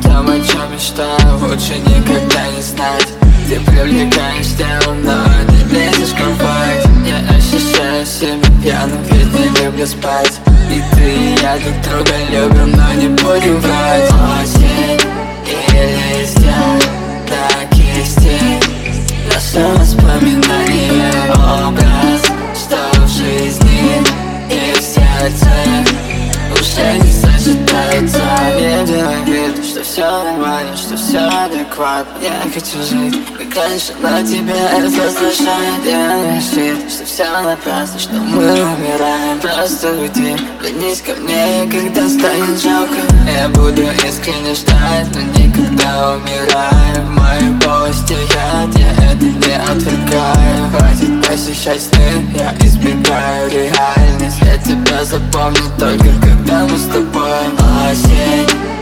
том, о чем мечтаю, лучше никогда не знать. Ты привлекаешь телом, но не лезешь в кровать. Я ощущаю себя пьяным, ведь не люблю спать. И ты, и я друг друга любим, но не будем врать. Осень и листья, так есть тень. Наше воспоминание, образ, что в жизни и в сердце уже не сочетаются. Не делай вид, что все нормально, что все адекватно. Я хочу жить, как раньше, но тебя это раздражает. Я решит, что все напрасно, что мы умираем. Просто уйди, вернись ко мне, когда станет жалко. Я буду искренне ждать, но никогда умираю. В моей полости я это не отвергаю. Хватит посещать сны, я избегаю реальность. Я тебя запомню только когда мы с тобой. Осень